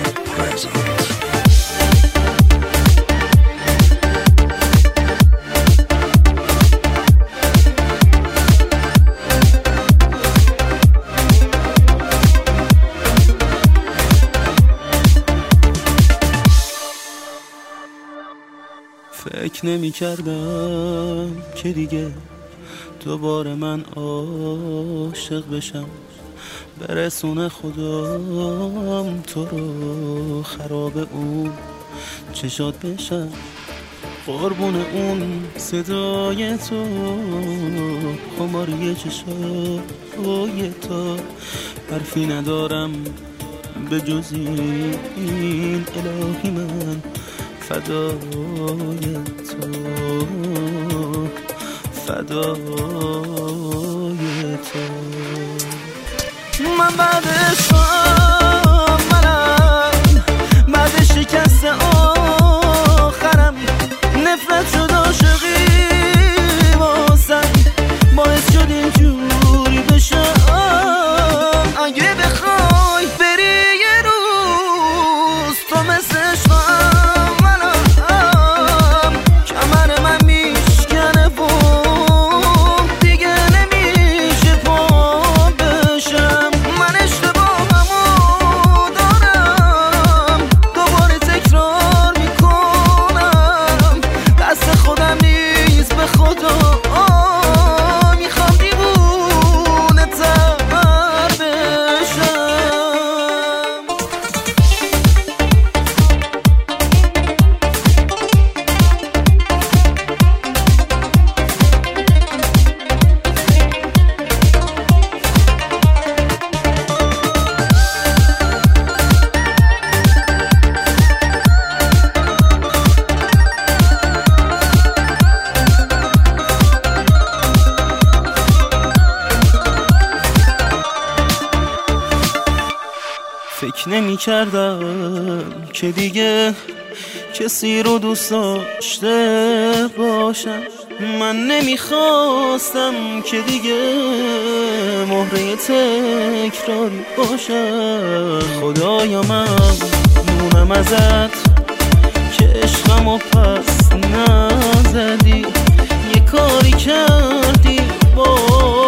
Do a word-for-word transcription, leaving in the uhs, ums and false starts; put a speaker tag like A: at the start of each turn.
A: فکر نمی کردم که دیگه دوباره من عاشق بشم، برسونه خدام تو رو خراب اون چشات بشم، قربون اون صدای تو، خماری چشای تو، حرفی ندارم به جز این الهی من فدای تو، فدای تو. من بعد عشقم منم، بعد شکست آخرم، نفرت شد عاشقی واسم، باعث شد اینجوری بشم. اگه بخوای بری یه روز تو مثل عشقم منم، کمر من میشکنه و دیگه نمیشه پا بشم. من اشتباهمو دارم، دوباره تکرار میکنم، دست خودم نیست به خدا، میخوام دیوونه تر بشم. فکر نمی کردم که دیگه کسی رو دوست داشته باشم، من نمیخواستم که دیگه مهره تکراری باشم. خدایا من مونم ازت که عشقمو پس نزدی، یه کاری کردی با